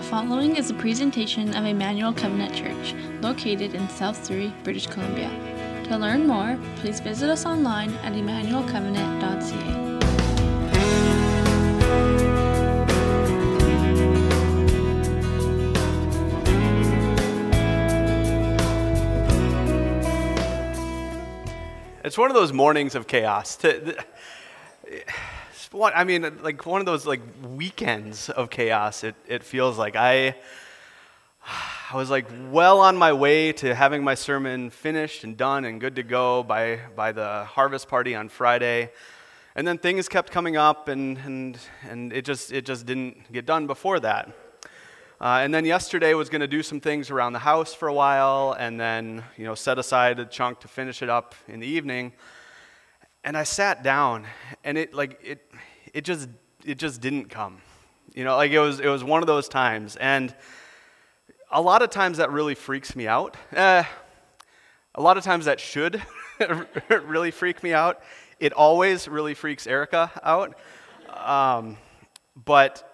following is a presentation of Emmanuel Covenant Church, located in South Surrey, British Columbia. To learn more, please visit us online at emmanuelcovenant.ca. It's one of those mornings of chaos. One of those weekends of chaos. It feels like I was well on my way to having my sermon finished and done and good to go by the harvest party on Friday, and then things kept coming up and it just didn't get done before that. And then yesterday was going to do some things around the house for a while, and then set aside a chunk to finish it up in the evening. And I sat down, and it just didn't come. It was one of those times, and a lot of times that really freaks me out. A lot of times that should really freak me out. It always really freaks Erica out, but.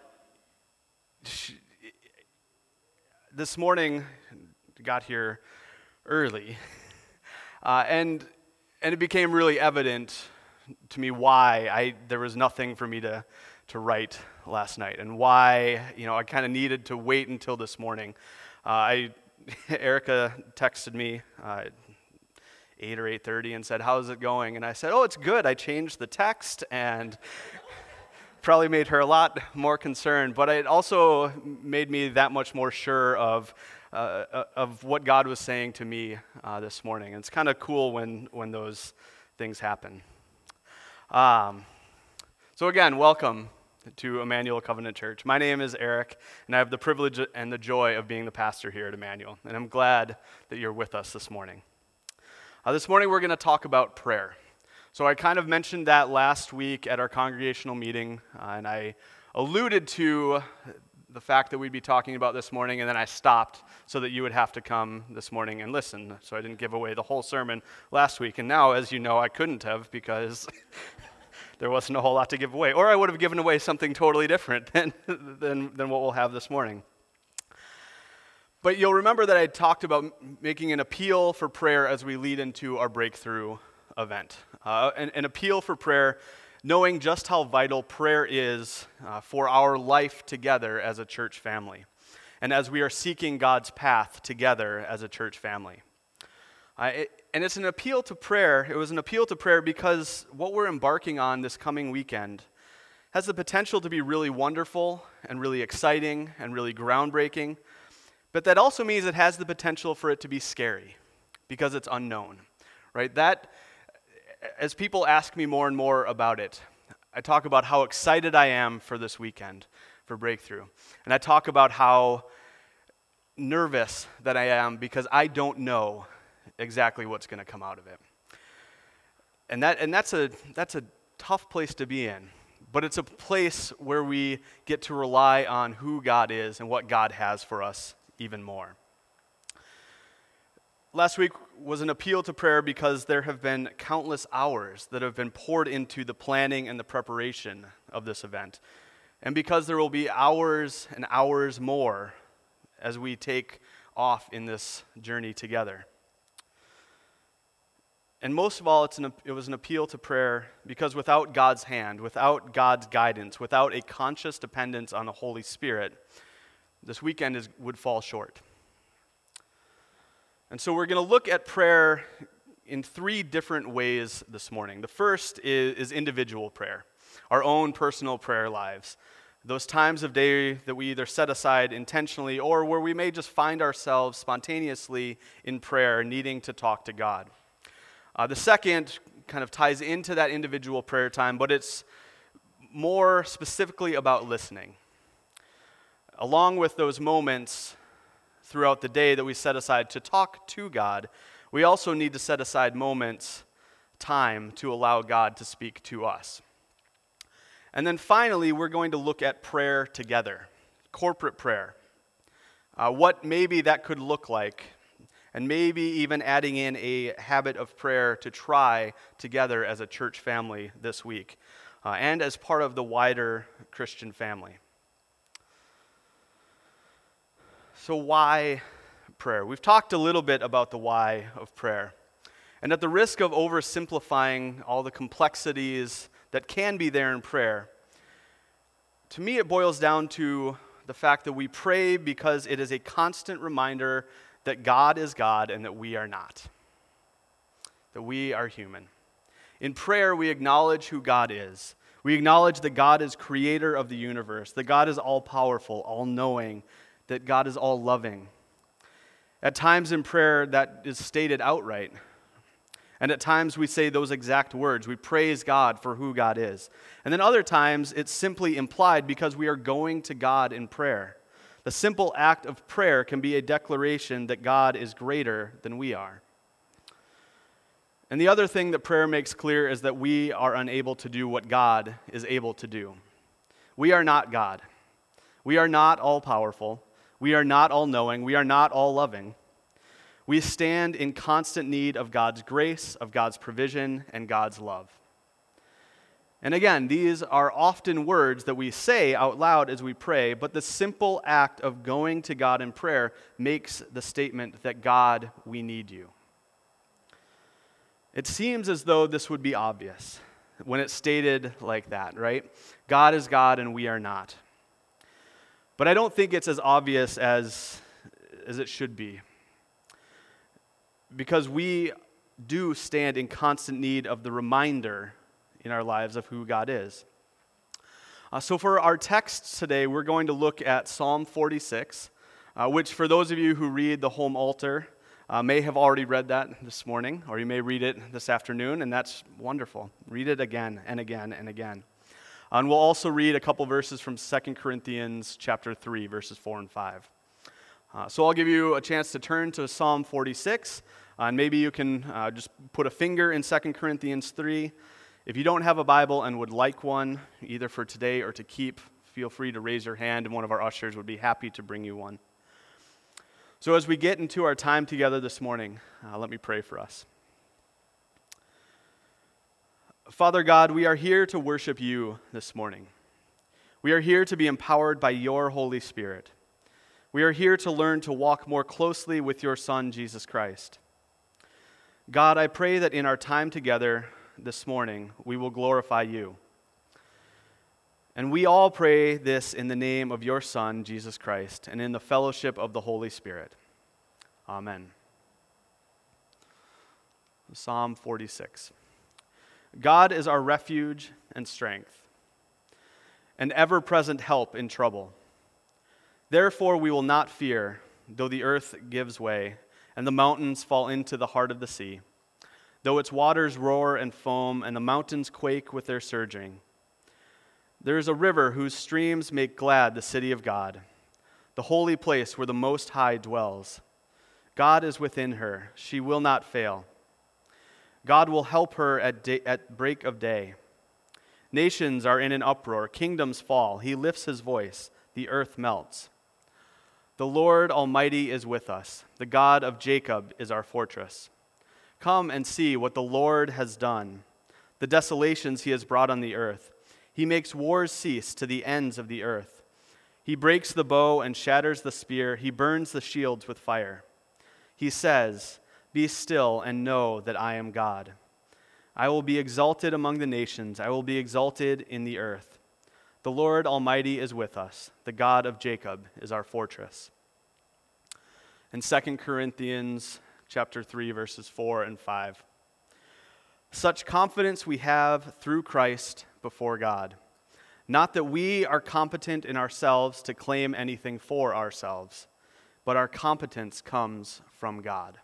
This morning, got here early, and it became really evident to me why there was nothing for me to write last night, and why I kind of needed to wait until this morning. Erica texted me 8 or 8:30 and said, "How's it going?" And I said, "Oh, it's good. I changed the text," and probably made her a lot more concerned, but it also made me that much more sure of what God was saying to me this morning. And it's kind of cool when those things happen. So again, welcome to Emmanuel Covenant Church. My name is Eric, and I have the privilege and the joy of being the pastor here at Emmanuel, and I'm glad that you're with us this morning. This morning we're going to talk about prayer. So I kind of mentioned that last week at our congregational meeting, and I alluded to the fact that we'd be talking about this morning, and then I stopped so that you would have to come this morning and listen, so I didn't give away the whole sermon last week. And now, as you know, I couldn't have, because there wasn't a whole lot to give away, or I would have given away something totally different than what we'll have this morning. But you'll remember that I talked about making an appeal for prayer as we lead into our breakthrough event. An appeal for prayer, knowing just how vital prayer is for our life together as a church family, and as we are seeking God's path together as a church family. And it's an appeal to prayer. It was an appeal to prayer because what we're embarking on this coming weekend has the potential to be really wonderful and really exciting and really groundbreaking, but that also means it has the potential for it to be scary because it's unknown, right? As people ask me more and more about it, I talk about how excited I am for this weekend, for Breakthrough. And I talk about how nervous that I am because I don't know exactly what's going to come out of it. And that's a tough place to be in, but it's a place where we get to rely on who God is and what God has for us even more. Last week was an appeal to prayer because there have been countless hours that have been poured into the planning and the preparation of this event. And because there will be hours and hours more as we take off in this journey together. And most of all, it was an appeal to prayer because without God's hand, without God's guidance, without a conscious dependence on the Holy Spirit, this weekend would fall short. And so we're going to look at prayer in 3 different ways this morning. The first is individual prayer, our own personal prayer lives. Those times of day that we either set aside intentionally or where we may just find ourselves spontaneously in prayer, needing to talk to God. The second kind of ties into that individual prayer time, but it's more specifically about listening. Along with those moments throughout the day that we set aside to talk to God, we also need to set aside moments, time, to allow God to speak to us. And then finally, we're going to look at prayer together, corporate prayer. What maybe that could look like, and maybe even adding in a habit of prayer to try together as a church family this week, and as part of the wider Christian family. So why prayer? We've talked a little bit about the why of prayer. And at the risk of oversimplifying all the complexities that can be there in prayer, to me it boils down to the fact that we pray because it is a constant reminder that God is God and that we are not. That we are human. In prayer, we acknowledge who God is. We acknowledge that God is creator of the universe, that God is all-powerful, all-knowing, that God is all-loving. At times in prayer, that is stated outright. And at times we say those exact words. We praise God for who God is. And then other times it's simply implied because we are going to God in prayer. The simple act of prayer can be a declaration that God is greater than we are. And the other thing that prayer makes clear is that we are unable to do what God is able to do. We are not God. We are not all-powerful. We are not all-knowing. We are not all-loving. We stand in constant need of God's grace, of God's provision, and God's love. And again, these are often words that we say out loud as we pray, but the simple act of going to God in prayer makes the statement that God, we need you. It seems as though this would be obvious when it's stated like that, right? God is God and we are not. But I don't think it's as obvious as it should be. Because we do stand in constant need of the reminder in our lives of who God is. So for our texts today, we're going to look at Psalm 46, which for those of you who read the home altar may have already read that this morning, or you may read it this afternoon, and that's wonderful. Read it again and again and again. And we'll also read a couple verses from 2 Corinthians chapter 3, verses 4 and 5. So I'll give you a chance to turn to Psalm 46. And maybe you can just put a finger in 2 Corinthians 3. If you don't have a Bible and would like one, either for today or to keep, feel free to raise your hand, and one of our ushers would be happy to bring you one. So as we get into our time together this morning, let me pray for us. Father God, we are here to worship you this morning. We are here to be empowered by your Holy Spirit. We are here to learn to walk more closely with your Son, Jesus Christ. God, I pray that in our time together this morning, we will glorify you. And we all pray this in the name of your Son, Jesus Christ, and in the fellowship of the Holy Spirit. Amen. Psalm 46. God is our refuge and strength, an ever-present help in trouble. Therefore we will not fear, though the earth gives way, and the mountains fall into the heart of the sea, though its waters roar and foam, and the mountains quake with their surging. There is a river whose streams make glad the city of God, the holy place where the Most High dwells. God is within her, she will not fail. God will help her at break of day. Nations are in an uproar, kingdoms fall, he lifts his voice, the earth melts. The Lord Almighty is with us. The God of Jacob is our fortress. Come and see what the Lord has done, the desolations he has brought on the earth. He makes wars cease to the ends of the earth. He breaks the bow and shatters the spear. He burns the shields with fire. He says, "Be still and know that I am God. I will be exalted among the nations. I will be exalted in the earth. The Lord Almighty is with us. The God of Jacob is our fortress." In 2 Corinthians chapter 3, verses 4 and 5. Such confidence we have through Christ before God. Not that we are competent in ourselves to claim anything for ourselves, but our competence comes from God.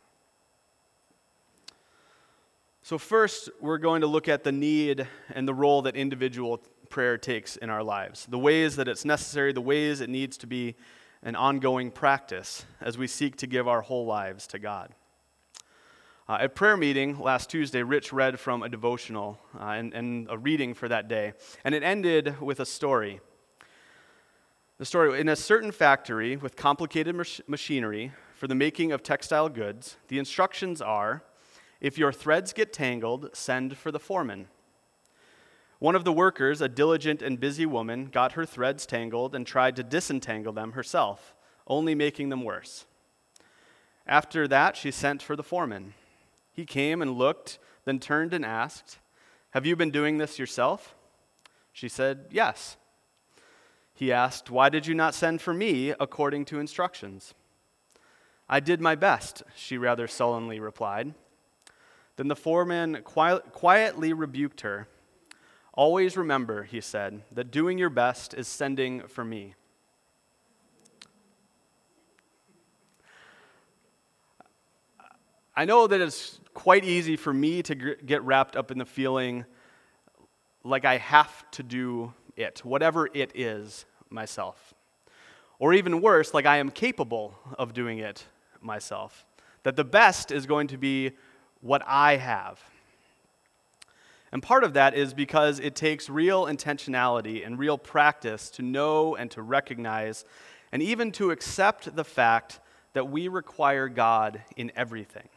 So first, we're going to look at the need and the role that individual prayer takes in our lives, the ways that it's necessary, the ways it needs to be an ongoing practice as we seek to give our whole lives to God. At prayer meeting last Tuesday, Rich read from a devotional and a reading for that day, and it ended with a story. The story, in a certain factory with complicated machinery for the making of textile goods, the instructions are, if your threads get tangled, send for the foreman. One of the workers, a diligent and busy woman, got her threads tangled and tried to disentangle them herself, only making them worse. After that, she sent for the foreman. He came and looked, then turned and asked, "Have you been doing this yourself?" She said, "Yes." He asked, "Why did you not send for me according to instructions?" "I did my best," she rather sullenly replied. Then the foreman quietly rebuked her. "Always remember," he said, "that doing your best is sending for me." I know that it's quite easy for me to get wrapped up in the feeling like I have to do it, whatever it is, myself. Or even worse, like I am capable of doing it myself. That the best is going to be what I have. And part of that is because it takes real intentionality and real practice to know and to recognize and even to accept the fact that we require God in everything.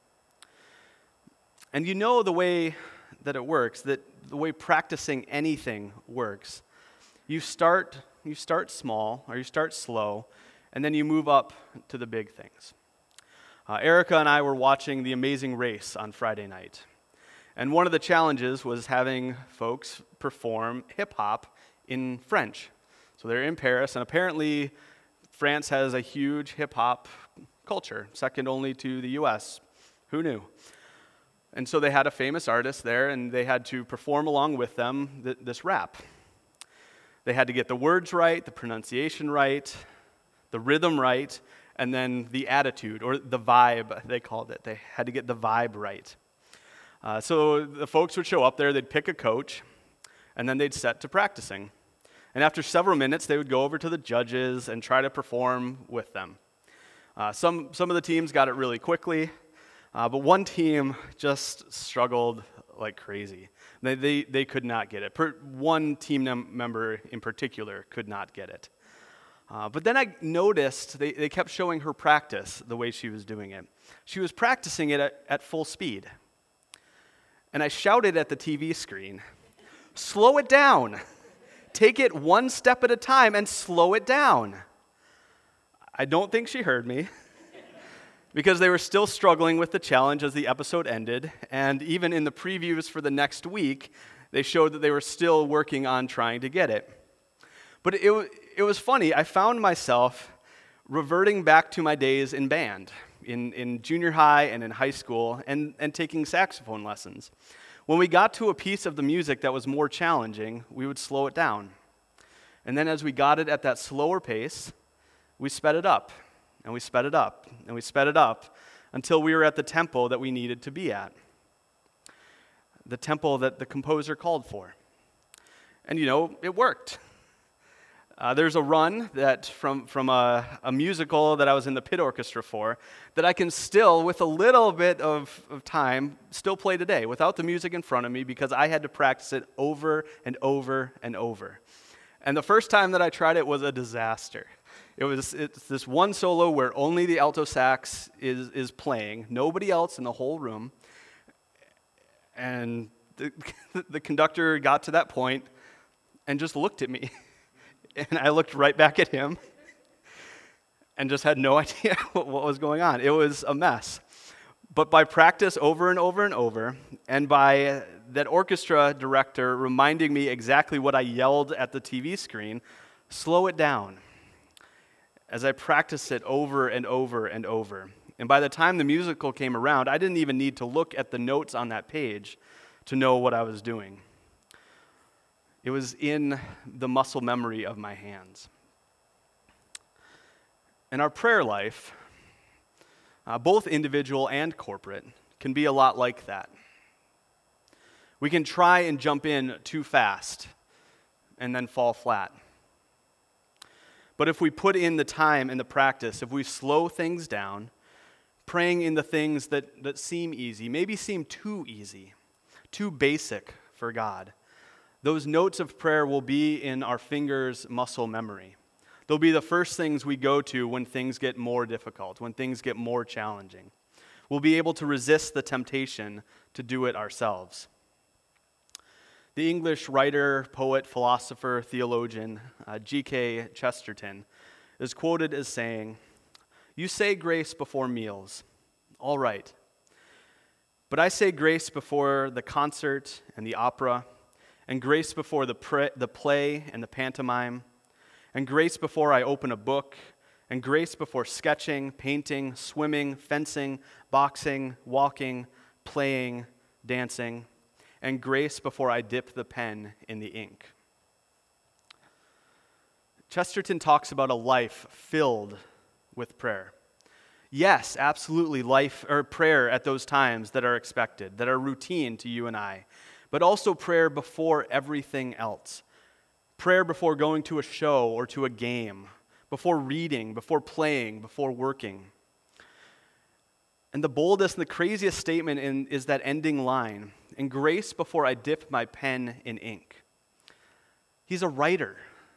And you know the way that it works, that the way practicing anything works. You start small, or you start slow, and then you move up to the big things. Erica and I were watching The Amazing Race on Friday night. And one of the challenges was having folks perform hip-hop in French. So they're in Paris, and apparently France has a huge hip-hop culture, second only to the US. Who knew? And so they had a famous artist there, and they had to perform along with them this rap. They had to get the words right, the pronunciation right, the rhythm right, and then the attitude, or the vibe, they called it. They had to get the vibe right. So the folks would show up there, they'd pick a coach, and then they'd set to practicing. And after several minutes, they would go over to the judges and try to perform with them. Some of the teams got it really quickly, but one team just struggled like crazy. They could not get it. One team member in particular could not get it. But then I noticed they kept showing her practice the way she was doing it. She was practicing it at full speed. And I shouted at the TV screen, "Slow it down. Take it one step at a time and slow it down." I don't think she heard me, because they were still struggling with the challenge as the episode ended, and even in the previews for the next week, they showed that they were still working on trying to get it. But it was funny. I found myself reverting back to my days in band, in junior high and in high school, and taking saxophone lessons. When we got to a piece of the music that was more challenging, we would slow it down. And then as we got it at that slower pace, we sped it up. And we sped it up, and we sped it up, until we were at the tempo that we needed to be at. The tempo that the composer called for. And it worked. There's a run that from a musical that I was in the pit orchestra for, that I can still, with a little bit of time, still play today, without the music in front of me, because I had to practice it over and over and over. And the first time that I tried it was a disaster. It's this one solo where only the alto sax is playing, nobody else in the whole room. And the conductor got to that point and just looked at me. And I looked right back at him and just had no idea what was going on. It was a mess. But by practice over and over and over, and by that orchestra director reminding me exactly what I yelled at the TV screen, slow it down, as I practiced it over and over and over. And by the time the musical came around, I didn't even need to look at the notes on that page to know what I was doing. It was in the muscle memory of my hands. And our prayer life, both individual and corporate, can be a lot like that. We can try and jump in too fast and then fall flat. But if we put in the time and the practice, if we slow things down, praying in the things that seem easy, maybe seem too easy, too basic for God, those notes of prayer will be in our fingers' muscle memory. They'll be the first things we go to when things get more difficult, when things get more challenging. We'll be able to resist the temptation to do it ourselves. The English writer, poet, philosopher, theologian, G.K. Chesterton is quoted as saying, "You say grace before meals. All right. But I say grace before the concert and the opera, and grace before the play and the pantomime, and grace before I open a book, and grace before sketching, painting, swimming, fencing, boxing, walking, playing, dancing, and grace before I dip the pen in the ink." Chesterton talks about a life filled with prayer. Yes, absolutely, life or prayer at those times that are expected, that are routine to you and I, but also prayer before everything else. Prayer before going to a show or to a game, before reading, before playing, before working. And the boldest and the craziest statement is that ending line, "And grace before I dip my pen in ink." He's a writer.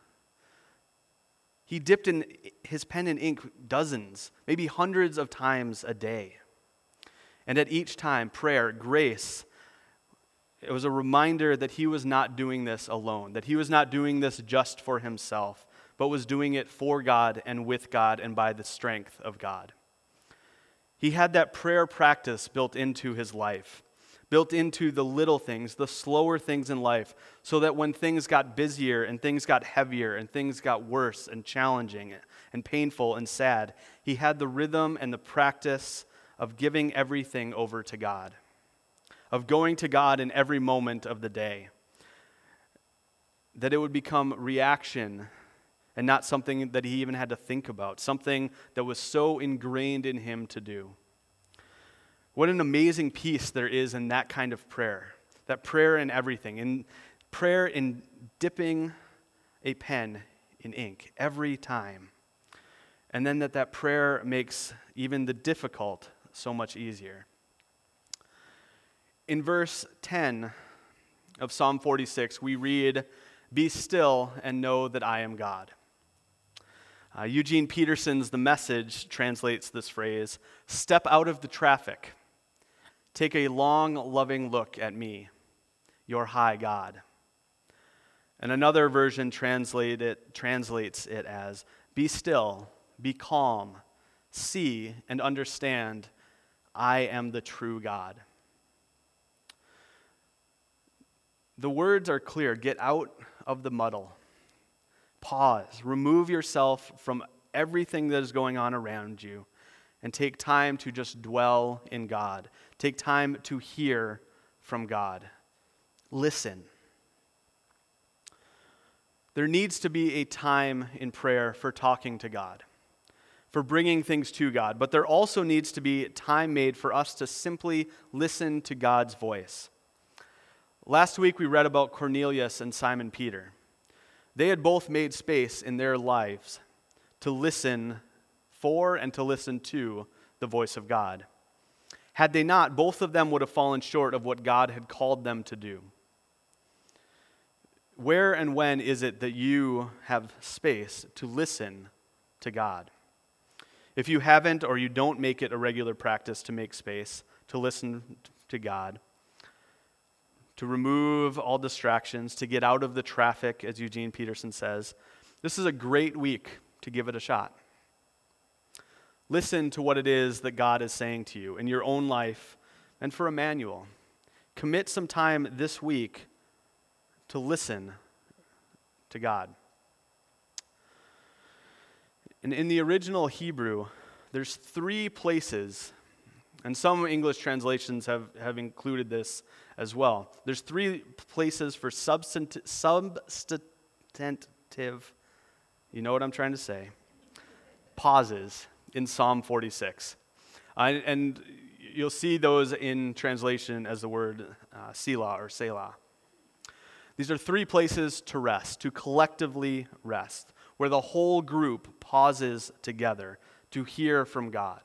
He dipped in his pen in ink dozens, maybe hundreds of times a day. And at each time, prayer, grace, it was a reminder that he was not doing this alone, that he was not doing this just for himself, but was doing it for God and with God and by the strength of God. He had that prayer practice built into his life, built into the little things, the slower things in life, so that when things got busier and things got heavier and things got worse and challenging and painful and sad, he had the rhythm and the practice of giving everything over to God, of going to God in every moment of the day, that it would become reaction and not something that he even had to think about, something that was so ingrained in him to do. What an amazing peace there is in that kind of prayer, that prayer in everything, in prayer in dipping a pen in ink every time. And then that prayer makes even the difficult so much easier. In verse 10 of Psalm 46, we read, "Be still and know that I am God." Eugene Peterson's The Message translates this phrase, "Step out of the traffic. Take a long, loving look at me, your high God." And another version translates it as, "Be still, be calm, see and understand, I am the true God." The words are clear. Get out of the muddle. Pause. Remove yourself from everything that is going on around you and take time to just dwell in God. Take time to hear from God. Listen. There needs to be a time in prayer for talking to God, for bringing things to God, but there also needs to be time made for us to simply listen to God's voice. Last week we read about Cornelius and Simon Peter. They had both made space in their lives to listen for and to listen to the voice of God. Had they not, both of them would have fallen short of what God had called them to do. Where and when is it that you have space to listen to God? If you haven't or you don't make it a regular practice to make space to listen to God, to remove all distractions, to get out of the traffic, as Eugene Peterson says, this is a great week to give it a shot. Listen to what it is that God is saying to you in your own life and for Emmanuel. Commit some time this week to listen to God. And in the original Hebrew, there's 3 places, and some English translations have included this as well. There's 3 places for substantive, you know what I'm trying to say, pauses in Psalm 46. And you'll see those in translation as the word Selah or Selah. These are 3 places to rest, to collectively rest, where the whole group pauses together to hear from God.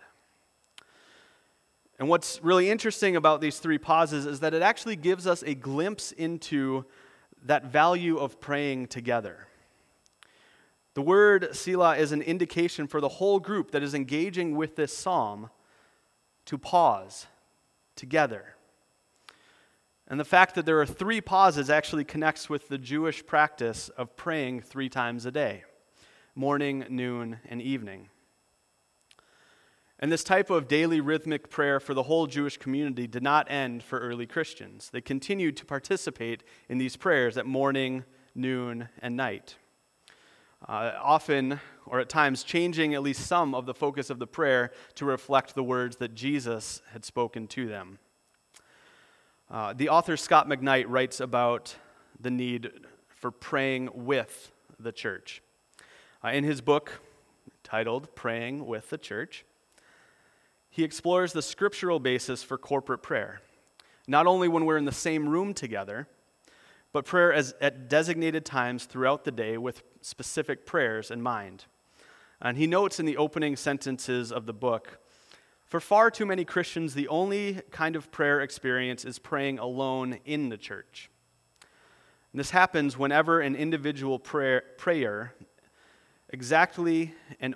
And what's really interesting about these 3 pauses is that it actually gives us a glimpse into that value of praying together. The word Selah is an indication for the whole group that is engaging with this psalm to pause together. And the fact that there are 3 pauses actually connects with the Jewish practice of praying 3 times a day. morning, noon, and evening. And this type of daily rhythmic prayer for the whole Jewish community did not end for early Christians. They continued to participate in these prayers at morning, noon, and night. Often, or at times, changing at least some of the focus of the prayer to reflect the words that Jesus had spoken to them. The author Scott McKnight writes about the need for praying with the church. In his book titled Praying with the Church, he explores the scriptural basis for corporate prayer, not only when we're in the same room together, but prayer at designated times throughout the day with specific prayers in mind. And he notes in the opening sentences of the book, for far too many Christians, the only kind of prayer experience is praying alone in the church. And this happens whenever an individual prayer prays exactly and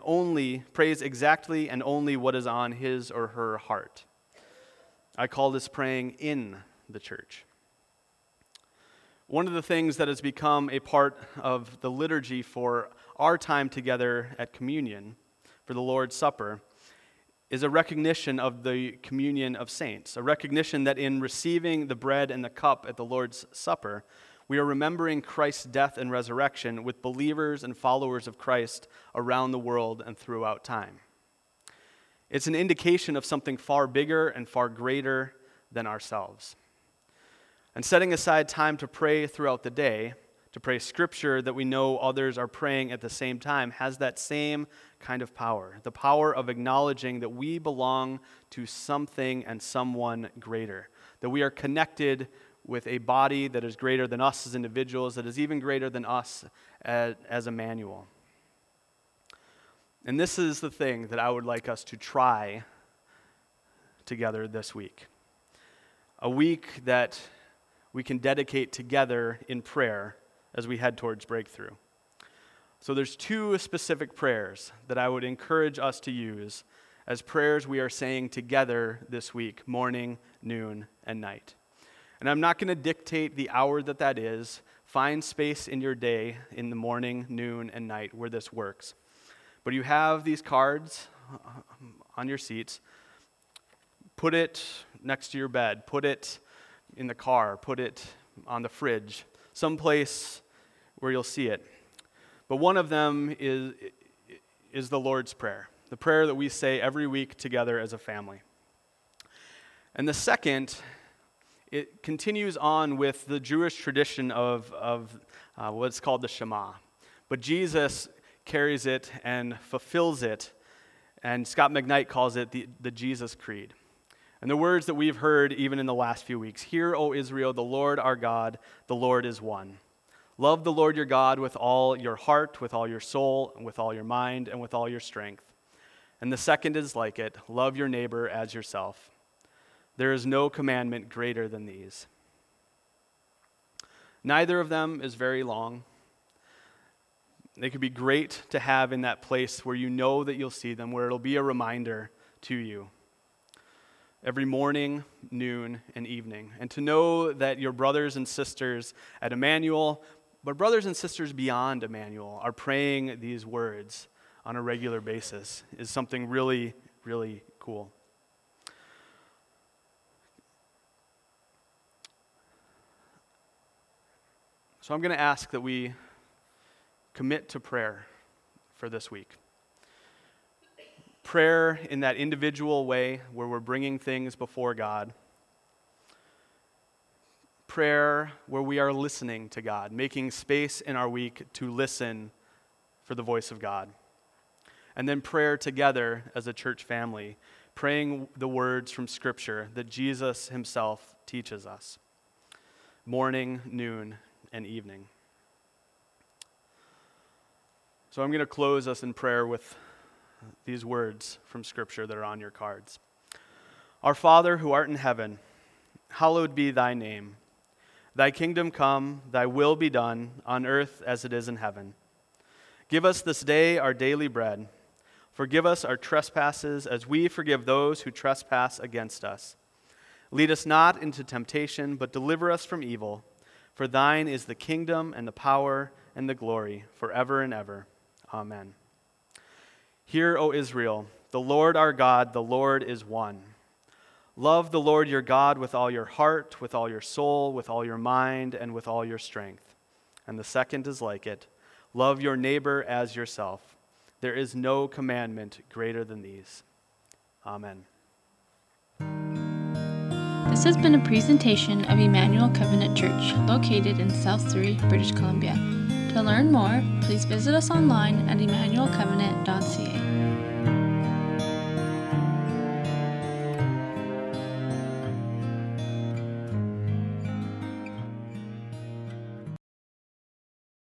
only what is on his or her heart. I call this praying in the church. One of the things that has become a part of the liturgy for our time together at communion, for the Lord's Supper, is a recognition of the communion of saints, a recognition that in receiving the bread and the cup at the Lord's Supper, we are remembering Christ's death and resurrection with believers and followers of Christ around the world and throughout time. It's an indication of something far bigger and far greater than ourselves. And setting aside time to pray throughout the day, to pray scripture that we know others are praying at the same time, has that same kind of power, the power of acknowledging that we belong to something and someone greater, that we are connected with a body that is greater than us as individuals, that is even greater than us as Emmanuel. And this is the thing that I would like us to try together this week. A week that we can dedicate together in prayer as we head towards breakthrough. So there's two specific prayers that I would encourage us to use as prayers we are saying together this week, morning, noon, and night. And I'm not going to dictate the hour that is. Find space in your day in the morning, noon, and night where this works. But you have these cards on your seats. Put it next to your bed. Put it in the car. Put it on the fridge. Someplace where you'll see it. But one of them is the Lord's Prayer, the prayer that we say every week together as a family. And the second, it continues on with the Jewish tradition of what's called the Shema. But Jesus carries it and fulfills it, and Scott McKnight calls it the Jesus Creed. And the words that we've heard even in the last few weeks, "Hear, O Israel, the Lord our God, the Lord is one. Love the Lord your God with all your heart, with all your soul, and with all your mind, and with all your strength. And the second is like it, love your neighbor as yourself. There is no commandment greater than these." Neither of them is very long. They could be great to have in that place where you know that you'll see them, where it'll be a reminder to you every morning, noon, and evening. And to know that your brothers and sisters at Emmanuel, but brothers and sisters beyond Emmanuel, are praying these words on a regular basis is something really, really cool. So I'm going to ask that we commit to prayer for this week. Prayer in that individual way where we're bringing things before God. Prayer where we are listening to God, making space in our week to listen for the voice of God. And then prayer together as a church family, praying the words from Scripture that Jesus himself teaches us. Morning, noon, and evening. So I'm going to close us in prayer with these words from Scripture that are on your cards. Our Father who art in heaven, hallowed be thy name. Thy kingdom come, thy will be done, on earth as it is in heaven. Give us this day our daily bread. Forgive us our trespasses as we forgive those who trespass against us. Lead us not into temptation, but deliver us from evil. For thine is the kingdom and the power and the glory forever and ever. Amen. Hear, O Israel, the Lord our God, the Lord is one. Love the Lord your God with all your heart, with all your soul, with all your mind, and with all your strength. And the second is like it. Love your neighbor as yourself. There is no commandment greater than these. Amen. This has been a presentation of Emmanuel Covenant Church, located in South Surrey, British Columbia. To learn more, please visit us online at emmanuelcovenant.ca.